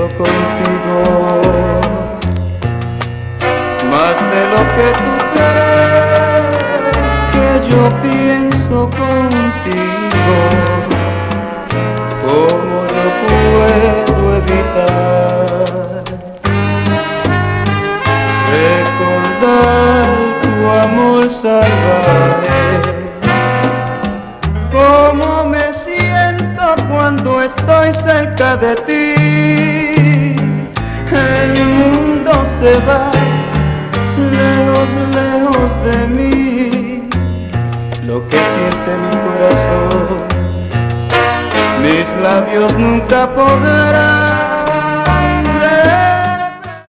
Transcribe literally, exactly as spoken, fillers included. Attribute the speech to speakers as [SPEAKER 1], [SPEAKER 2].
[SPEAKER 1] contigo, más de lo que tú crees que yo pienso contigo. ¿Cómo yo puedo evitar recordar tu amor salvaje? ¿Cómo me siento cuando estoy cerca de ti? El mundo se va lejos, lejos de mí. Lo que siente mi corazón, mis labios nunca podrán